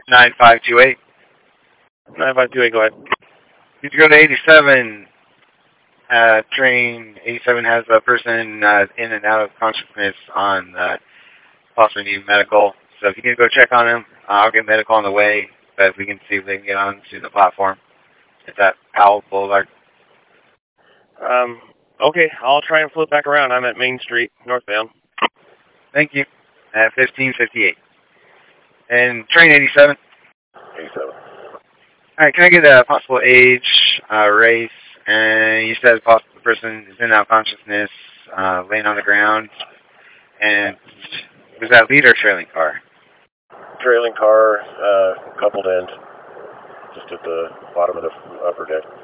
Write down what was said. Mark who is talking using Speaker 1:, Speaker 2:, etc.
Speaker 1: 9528.
Speaker 2: 9528, go ahead.
Speaker 1: You go to 87. Train 87 has a person in and out of consciousness on possibly need medical. So if you can go check on him, I'll get medical on the way. But if we can see if they can get onto the platform. It's at Powell Boulevard.
Speaker 2: Okay, I'll try and flip back around. I'm at Main Street, northbound.
Speaker 1: Thank you. At 1558. And train 87.
Speaker 2: 87.
Speaker 1: All right, can I get a possible age, race, and you said the person is in and out of consciousness, laying on the ground, and was that lead or trailing car?
Speaker 2: Trailing car, coupled end, just at the bottom of the upper deck.